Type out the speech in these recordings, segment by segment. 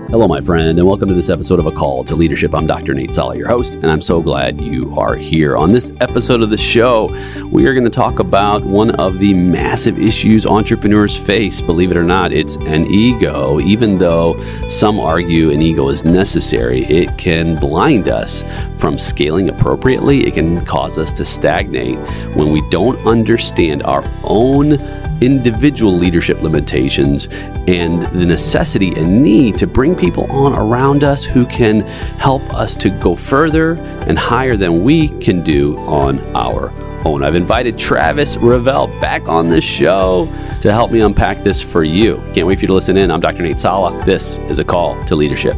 Hello, my friend, and welcome to this episode of A Call to Leadership. I'm Dr. Nate Sala, your host, and I'm so glad you are here. On this episode of the show, we are going to talk about one of the massive issues entrepreneurs face. Believe it or not, it's an ego. Even though some argue an ego is necessary, it can blind us from scaling appropriately. It can cause us to stagnate when we don't understand our own individual leadership limitations and the necessity and need to bring people on around us who can help us to go further and higher than we can do on our own. I've invited Travis Ravel back on this show to help me unpack this for you. Can't wait for you to listen in. I'm Dr. Nate Sala. This is A Call to Leadership.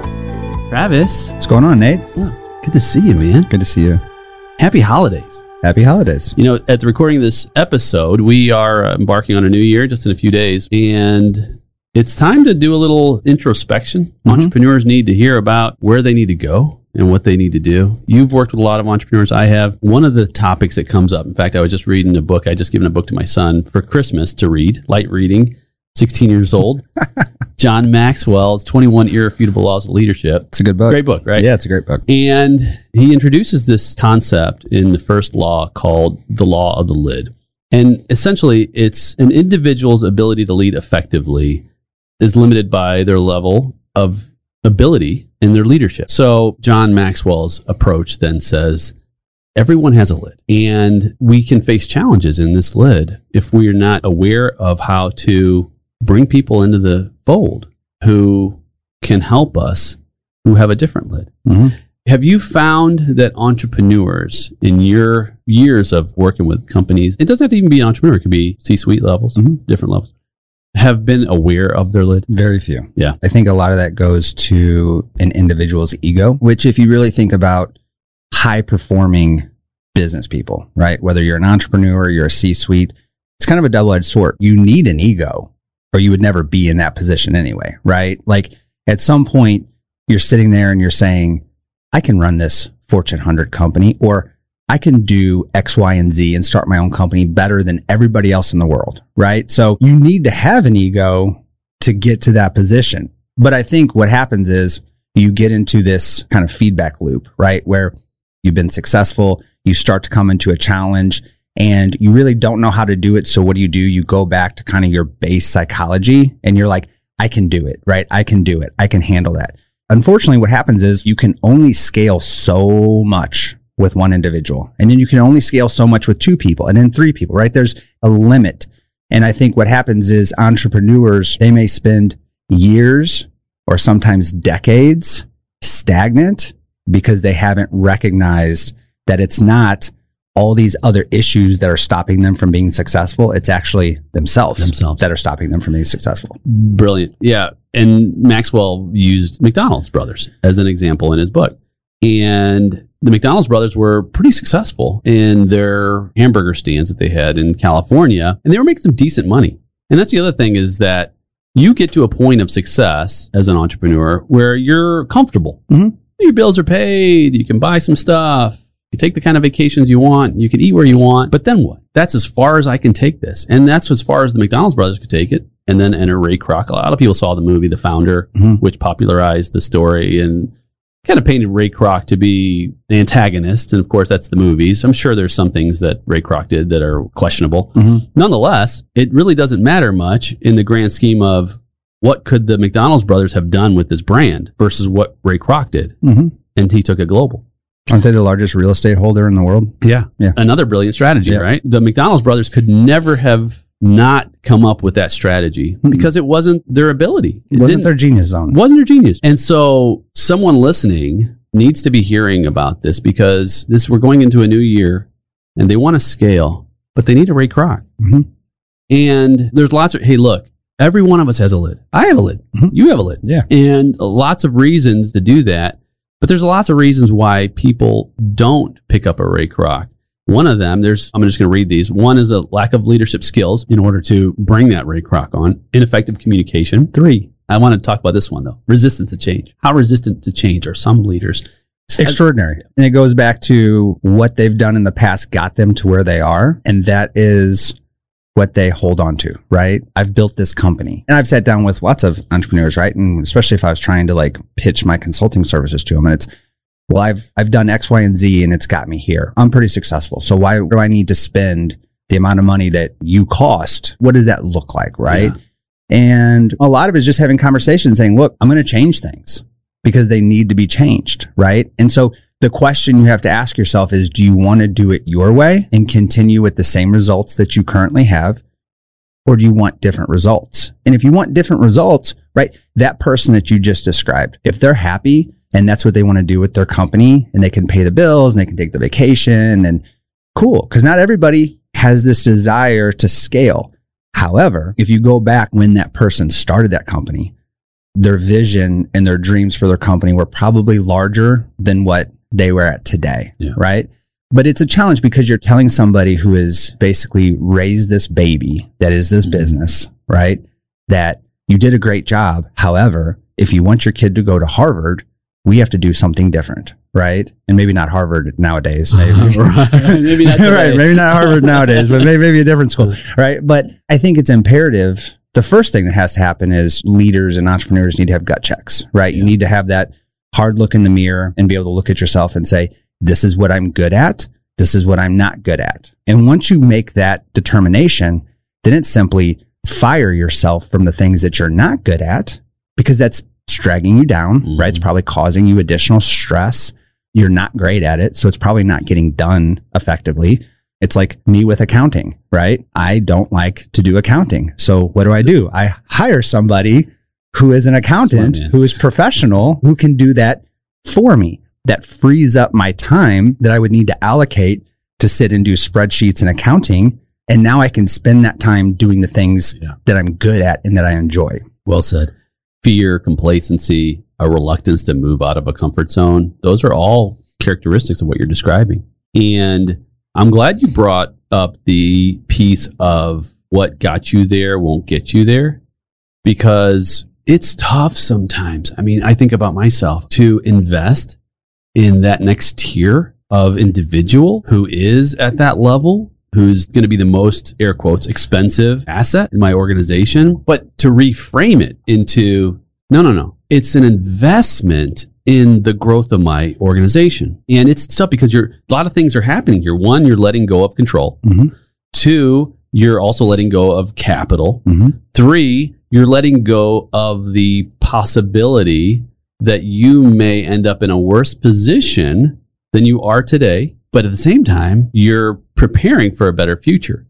Travis. What's going on, Nate? Good to see you, man. Good to see you. Happy holidays. Happy holidays. You know, at the recording of this episode, we are embarking on a new year just in a few days, and it's time to do a little introspection. Entrepreneurs need to hear about where they need to go and what they need to do. You've worked with a lot of entrepreneurs. I have. One of the topics that comes up, in fact, I was just reading a book. I just given a book to my son for Christmas to read, light reading, 16 years old. John Maxwell's 21 Irrefutable Laws of Leadership. It's a good book. Great book, right? Yeah, it's a great book. And he introduces this concept in the first law called the law of the lid. And essentially, it's an individual's ability to lead effectively is limited by their level of ability in their leadership. So John Maxwell's approach then says, everyone has a lid, and we can face challenges in this lid if we are not aware of how to bring people into the fold who can help us who have a different lid. Have you found that entrepreneurs in your years of working with companies, it doesn't have to even be an entrepreneur, it could be C-suite levels, different levels, have been aware of their lid? Very few. Yeah. I think a lot of that goes to an individual's ego, which if you really think about high-performing business people, right? Whether you're an entrepreneur, you're a C-suite, it's kind of a double-edged sword. You need an ego, or you would never be in that position anyway, right? Like at some point, you're sitting there and you're saying, I can run this Fortune 100 company, or I can do X, Y, and Z and start my own company better than everybody else in the world, right? So you need to have an ego to get to that position. But I think what happens is you get into this kind of feedback loop, right? Where you've been successful, you start to come into a challenge, and you really don't know how to do it. So what do? You go back to kind of your base psychology and you're like, I can do it, right? I can do it. I can handle that. Unfortunately, what happens is you can only scale so much with one individual. And then you can only scale so much with two people and then three people, right? There's a limit. And I think what happens is entrepreneurs, they may spend years or sometimes decades stagnant because they haven't recognized that it's not all these other issues that are stopping them from being successful. It's actually themselves that are stopping them from being successful. Brilliant. Yeah. And Maxwell used McDonald's brothers as an example in his book. And the McDonald's brothers were pretty successful in their hamburger stands that they had in California, and they were making some decent money. And that's the other thing, is that you get to a point of success as an entrepreneur where you're comfortable. Your bills are paid. You can buy some stuff. You take the kind of vacations you want. You can eat where you want. But then what? That's as far as I can take this. And that's as far as the McDonald's brothers could take it. And then enter Ray Kroc. A lot of people saw the movie The Founder, which popularized the story and kind of painted Ray Kroc to be the antagonist. And of course, that's the movies. I'm sure there's some things that Ray Kroc did that are questionable. Nonetheless, it really doesn't matter much in the grand scheme of what could the McDonald's brothers have done with this brand versus what Ray Kroc did. And he took it global. Aren't they the largest real estate holder in the world? Yeah. Another brilliant strategy, right? The McDonald's brothers could never have not come up with that strategy because it wasn't their ability. It wasn't their genius zone. Wasn't their genius. And so someone listening needs to be hearing about this, because we're going into a new year and they want to scale, but they need a Ray Kroc. And there's lots of, hey, look, every one of us has a lid. I have a lid. You have a lid. Yeah. And lots of reasons to do that. But there's lots of reasons why people don't pick up a Ray Kroc. One of them, I'm just going to read these. One is a lack of leadership skills in order to bring that Ray Kroc on. Ineffective communication. 3, I want to talk about this one, though. Resistance to change. How resistant to change are some leaders? Extraordinary. And it goes back to what they've done in the past got them to where they are. And that is what they hold on to, right? I've built this company, and I've sat down with lots of entrepreneurs, right? And especially if I was trying to like pitch my consulting services to them, and it's, well, I've done X, Y, and Z, and it's got me here. I'm pretty successful. So why do I need to spend the amount of money that you cost? What does that look like, right? Yeah. And a lot of it is just having conversations saying, look, I'm going to change things because they need to be changed, right? And so the question you have to ask yourself is, do you want to do it your way and continue with the same results that you currently have? Or do you want different results? And if you want different results, right, that person that you just described, if they're happy and that's what they want to do with their company and they can pay the bills and they can take the vacation and cool, because not everybody has this desire to scale. However, if you go back when that person started that company, their vision and their dreams for their company were probably larger than what they were at today, right? But it's a challenge because you're telling somebody who has basically raised this baby that is this business, right? That you did a great job. However, if you want your kid to go to Harvard, we have to do something different, right? And maybe not Harvard nowadays, maybe. Maybe not right, maybe not Harvard nowadays, but maybe a different school, right? But I think it's imperative. The first thing that has to happen is leaders and entrepreneurs need to have gut checks, right? You need to have that hard look in the mirror and be able to look at yourself and say, this is what I'm good at. This is what I'm not good at. And once you make that determination, then it's simply fire yourself from the things that you're not good at, because that's dragging you down, right? It's probably causing you additional stress. You're not great at it. So it's probably not getting done effectively. It's like me with accounting, right? I don't like to do accounting. So what do? I hire somebody who is an accountant, who is professional, who can do that for me. That frees up my time that I would need to allocate to sit and do spreadsheets and accounting. And now I can spend that time doing the things that I'm good at and that I enjoy. Well said. Fear, complacency, a reluctance to move out of a comfort zone. Those are all characteristics of what you're describing. And I'm glad you brought up the piece of what got you there won't get you there, because it's tough sometimes. I mean, I think about myself to invest in that next tier of individual who is at that level, who's going to be the most, air quotes, expensive asset in my organization, but to reframe it into, no. It's an investment in the growth of my organization. And it's tough because a lot of things are happening here. One, you're letting go of control. Two, you're also letting go of capital. Three, you're letting go of the possibility that you may end up in a worse position than you are today. But at the same time, you're preparing for a better future.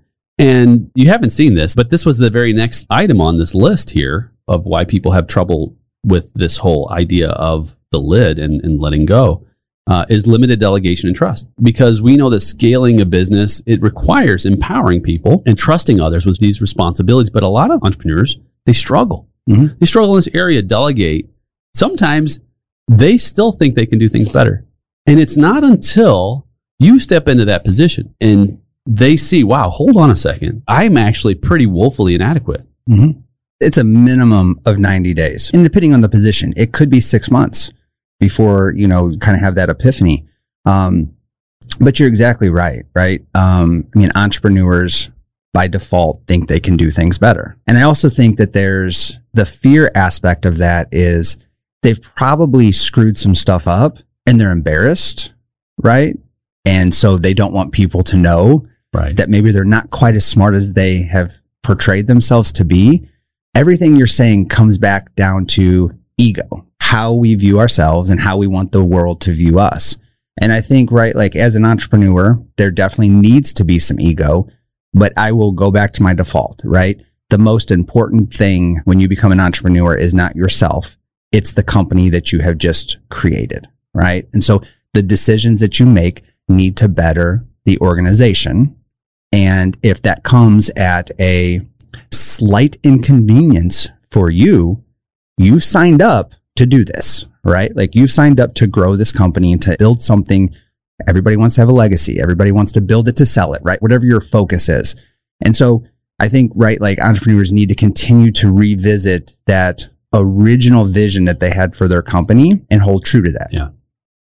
And you haven't seen this, but this was the very next item on this list here of why people have trouble with this whole idea of the lid and letting go, is limited delegation and trust. Because we know that scaling a business, it requires empowering people and trusting others with these responsibilities. But a lot of entrepreneurs, they struggle. They struggle in this area, delegate. Sometimes they still think they can do things better. And it's not until you step into that position and they see, wow, hold on a second, I'm actually pretty woefully inadequate. It's a minimum of 90 days. And depending on the position, it could be 6 months before, you kind of have that epiphany. But you're exactly right? I mean, entrepreneurs by default think they can do things better. And I also think that there's the fear aspect of that is they've probably screwed some stuff up and they're embarrassed, right? And so they don't want people to know that maybe they're not quite as smart as they have portrayed themselves to be. Everything you're saying comes back down to ego, how we view ourselves and how we want the world to view us. And I think, like as an entrepreneur, there definitely needs to be some ego, but I will go back to my default, right? The most important thing when you become an entrepreneur is not yourself. It's the company that you have just created, right? And so the decisions that you make need to better the organization. And if that comes at a slight inconvenience for you, you've signed up to do this, right? Like you've signed up to grow this company and to build something. Everybody wants to have a legacy. Everybody wants to build it to sell it, right? Whatever your focus is. And so I think, like entrepreneurs need to continue to revisit that original vision that they had for their company and hold true to that. Yeah.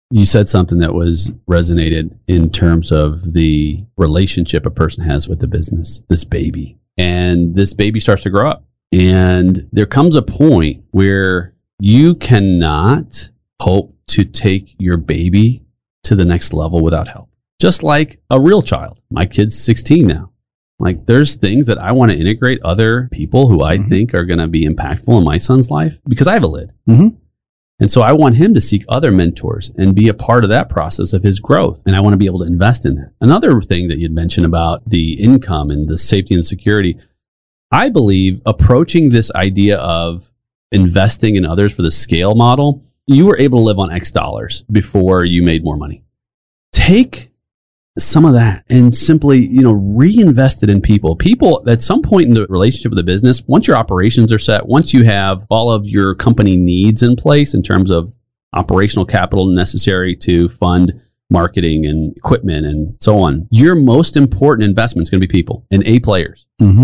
You said something that was resonated in terms of the relationship a person has with the business, this baby. And this baby starts to grow up. And there comes a point where you cannot hope to take your baby to the next level without help. Just like a real child. My kid's 16 now. Like, there's things that I want to integrate other people who I think are going to be impactful in my son's life because I have a lid. And so I want him to seek other mentors and be a part of that process of his growth. And I want to be able to invest in that. Another thing that you'd mentioned about the income and the safety and security, I believe approaching this idea of investing in others for the scale model, you were able to live on X dollars before you made more money. Take some of that and simply, reinvest it in people. People at some point in the relationship with the business, once your operations are set, once you have all of your company needs in place in terms of operational capital necessary to fund marketing and equipment and so on, your most important investment is going to be people and A players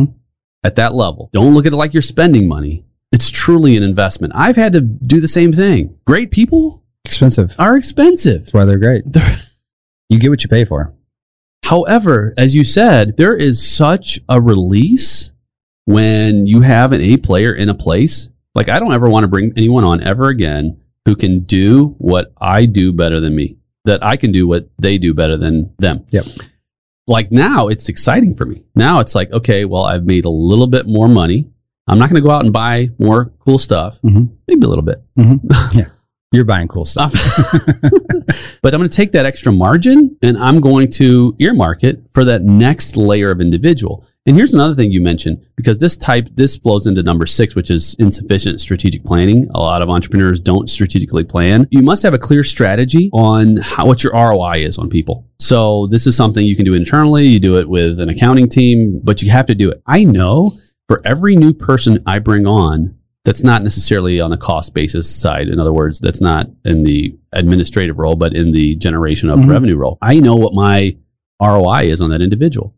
at that level. Don't look at it like you're spending money. It's truly an investment. I've had to do the same thing. Great people are expensive. That's why they're great. You get what you pay for. However, as you said, there is such a release when you have an A player in a place. Like, I don't ever want to bring anyone on ever again who can do what I do better than me, that I can do what they do better than them. Yep. Like, now it's exciting for me. Now it's like, okay, well, I've made a little bit more money. I'm not going to go out and buy more cool stuff. Maybe a little bit. Yeah. You're buying cool stuff. But I'm going to take that extra margin and I'm going to earmark it for that next layer of individual. And here's another thing you mentioned, because this flows into number 6, which is insufficient strategic planning. A lot of entrepreneurs don't strategically plan. You must have a clear strategy on what your ROI is on people. So this is something you can do internally. You do it with an accounting team, but you have to do it. I know for every new person I bring on, that's not necessarily on a cost basis side. In other words, that's not in the administrative role, but in the generation of revenue role. I know what my ROI is on that individual.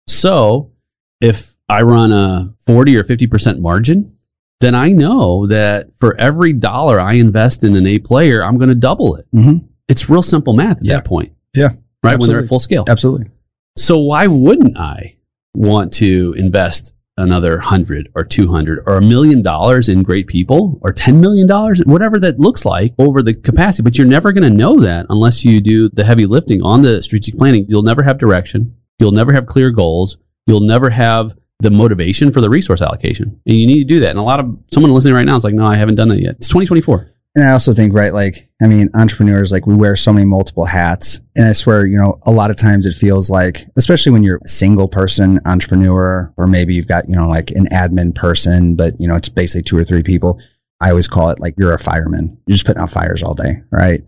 So if I run a 40 or 50% margin, then I know that for every dollar I invest in an A player, I'm going to double it. It's real simple math at that point. Yeah. Right? Absolutely. When they're at full scale. Absolutely. So why wouldn't I want to invest another 100 or 200 or $1 million in great people or $10 million, whatever that looks like over the capacity? But you're never going to know that unless you do the heavy lifting on the strategic planning. You'll never have direction. You'll never have clear goals. You'll never have the motivation for the resource allocation. And you need to do that. And someone listening right now is like, no, I haven't done that yet. It's 2024. And I also think, right, entrepreneurs, we wear so many multiple hats. And I swear, a lot of times it feels like, especially when you're a single person entrepreneur, or maybe you've got, an admin person, but, it's basically 2 or 3 people. I always call it like you're a fireman. You're just putting out fires all day, right?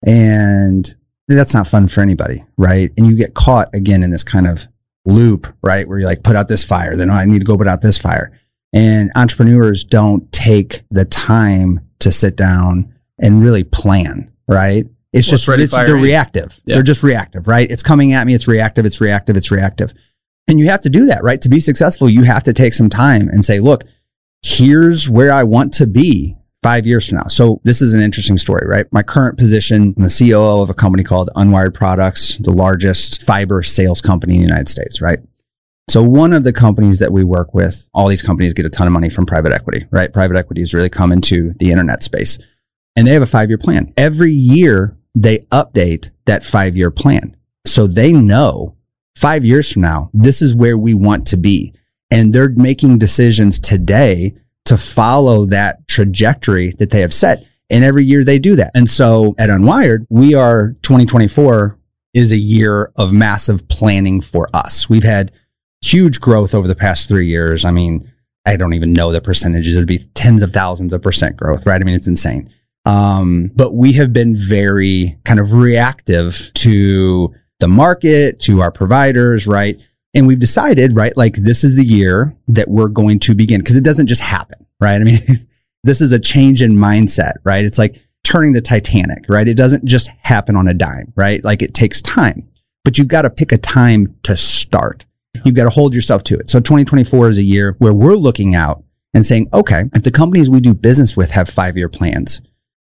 And that's not fun for anybody, right? And you get caught again in this kind of loop, right? Where you put out this fire, then I need to go put out this fire. And entrepreneurs don't take the time to sit down and really plan, right? They're reactive. Yeah. They're just reactive, right? It's coming at me. It's reactive. And you have to do that, right? To be successful, you have to take some time and say, look, here's where I want to be 5 years from now. So this is an interesting story, right? My current position, I'm the COO of a company called Unwired Products, the largest fiber sales company in the United States, right? So one of the companies that we work with, all these companies get a ton of money from private equity, right? Private equity has really come into the internet space. And they have a 5-year plan. Every year, they update that 5-year plan. So they know 5 years from now, this is where we want to be. And they're making decisions today to follow that trajectory that they have set. And every year they do that. And so at Unwired, 2024 is a year of massive planning for us. We've had huge growth over the past 3 years. I mean, I don't even know the percentages. It would be tens of thousands of % growth, right? I mean, it's insane. But we have been very kind of reactive to the market, to our providers, right? And we've decided, right, this is the year that we're going to begin, because it doesn't just happen, right? I mean, this is a change in mindset, right? It's like turning the Titanic, right? It doesn't just happen on a dime, right? It takes time, but you've got to pick a time to start. You've got to hold yourself to it. So 2024 is a year where we're looking out and saying, okay, if the companies we do business with have 5-year plans,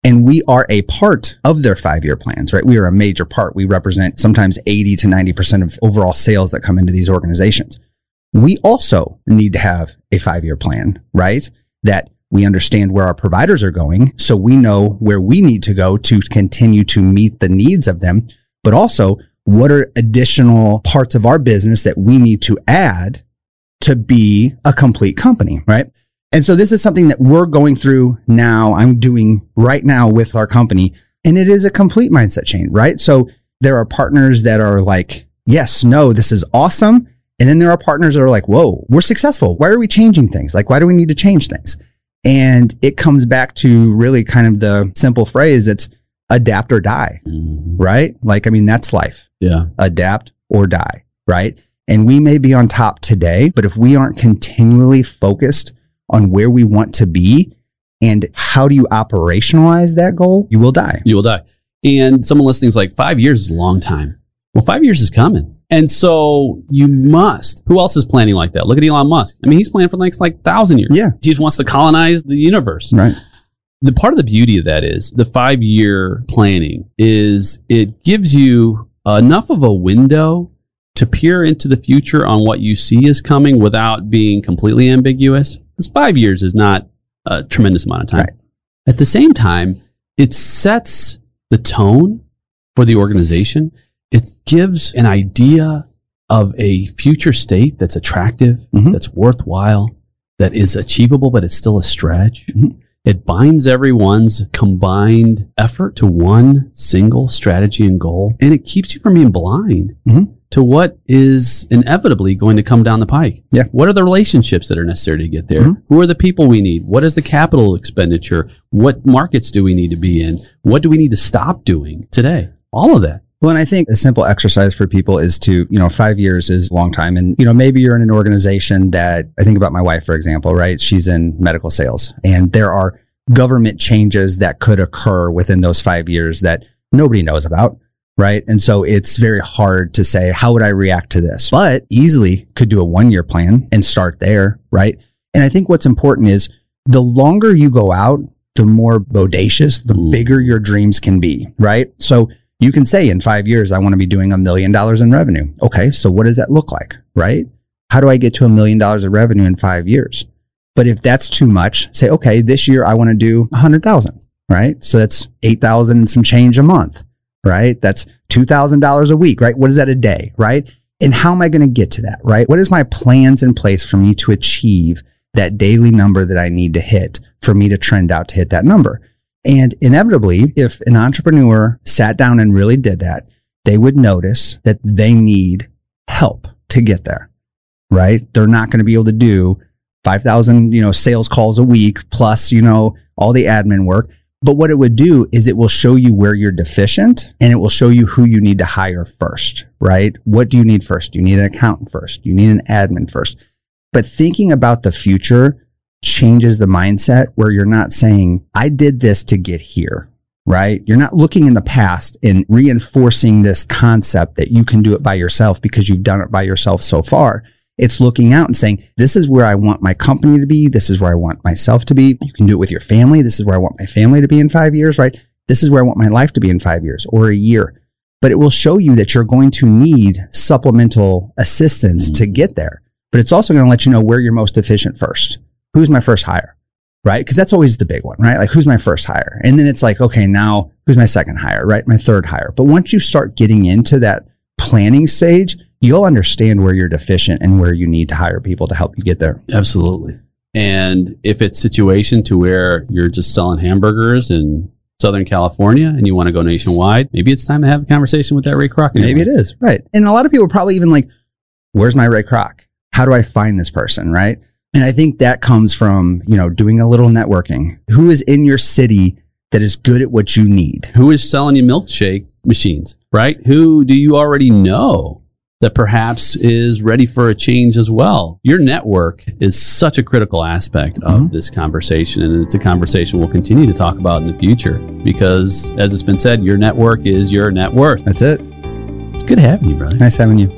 And we are a part of their 5-year plans, right? We are a major part. We represent sometimes 80 to 90% of overall sales that come into these organizations. We also need to have a 5-year plan, right? That we understand where our providers are going, so we know where we need to go to continue to meet the needs of them, but also what are additional parts of our business that we need to add to be a complete company, right? And so this is something that we're going through now. I'm doing right now with our company, and it is a complete mindset change, right? So there are partners that are like, yes, no, this is awesome. And then there are partners that are like, whoa, we're successful. Why are we changing things? Like, why do we need to change things? And it comes back to really kind of the simple phrase, it's adapt or die, right? Like, I mean, that's life. Yeah. Adapt or die, right? And we may be on top today, but if we aren't continually focused on where we want to be and how do you operationalize that goal, you will die. You will die. And someone listening's like, 5 years is a long time. Well, 5 years is coming. And so you must. Who else is planning like that? Look at Elon Musk. I mean, he's planning for the next 1,000 years. Yeah. He just wants to colonize the universe. Right. The part of the beauty of that is the 5-year planning is it gives you enough of a window to peer into the future on what you see is coming without being completely ambiguous. Because 5 years is not a tremendous amount of time. Right. At the same time, it sets the tone for the organization. It gives an idea of a future state that's attractive, that's worthwhile, that is achievable, but it's still a stretch. It binds everyone's combined effort to one single strategy and goal, and it keeps you from being blind to what is inevitably going to come down the pike. Yeah. What are the relationships that are necessary to get there? Who are the people we need? What is the capital expenditure? What markets do we need to be in? What do we need to stop doing today? All of that. Well, and I think a simple exercise for people is to, 5 years is a long time. And, maybe you're in an organization that, I think about my wife, for example, right? She's in medical sales, and there are government changes that could occur within those 5 years that nobody knows about, right? And so it's very hard to say, how would I react to this? But easily could do a 1-year plan and start there, right? And I think what's important is the longer you go out, the more bodacious, the bigger your dreams can be, right? So you can say in 5 years, I want to be doing $1 million in revenue. Okay, so what does that look like, right? How do I get to $1 million of revenue in 5 years? But if that's too much, say, okay, this year I want to do 100,000, right? So that's 8,000 and some change a month, right? That's $2,000 a week, right? What is that a day, right? And how am I going to get to that, right? What is my plans in place for me to achieve that daily number that I need to hit for me to trend out to hit that number? And inevitably, if an entrepreneur sat down and really did that, they would notice that they need help to get there, right? They're not going to be able to do 5,000, sales calls a week plus, all the admin work. But what it would do is it will show you where you're deficient, and it will show you who you need to hire first, right? What do you need first? You need an accountant first. You need an admin first. But thinking about the future changes the mindset where you're not saying, I did this to get here, right? You're not looking in the past and reinforcing this concept that you can do it by yourself because you've done it by yourself so far. It's looking out and saying, this is where I want my company to be. This is where I want myself to be. You can do it with your family. This is where I want my family to be in 5 years, right? This is where I want my life to be in 5 years or a year. But it will show you that you're going to need supplemental assistance to get there. But it's also going to let you know where you're most efficient first. Who's my first hire, right? Because that's always the big one, right? Like, who's my first hire? And then it's like, okay, now who's my second hire, right? My third hire. But once you start getting into that planning stage, you'll understand where you're deficient and where you need to hire people to help you get there. Absolutely. And if it's situation to where you're just selling hamburgers in Southern California and you want to go nationwide, maybe it's time to have a conversation with that Ray Kroc. Maybe it is, right? And a lot of people are probably even like, where's my Ray Kroc? How do I find this person, right? And I think that comes from, doing a little networking. Who is in your city that is good at what you need? Who is selling you milkshake machines, right? Who do you already know that perhaps is ready for a change as well? Your network is such a critical aspect of this conversation, and it's a conversation we'll continue to talk about in the future because, as it's been said, your network is your net worth. That's it. It's good having you, brother. Nice having you.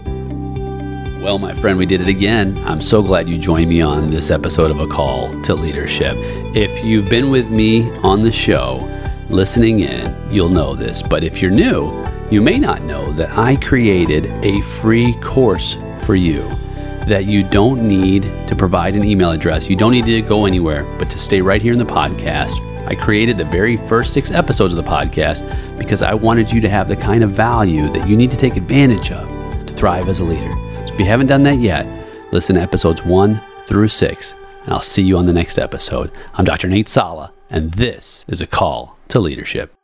Well, my friend, we did it again. I'm so glad you joined me on this episode of A Call to Leadership. If you've been with me on the show, listening in, you'll know this. But if you're new, you may not know that I created a free course for you that you don't need to provide an email address. You don't need to go anywhere, but to stay right here in the podcast. I created the very first 6 episodes of the podcast because I wanted you to have the kind of value that you need to take advantage of to thrive as a leader. So if you haven't done that yet, listen to episodes 1 through 6, and I'll see you on the next episode. I'm Dr. Nate Sala, and this is A Call to Leadership.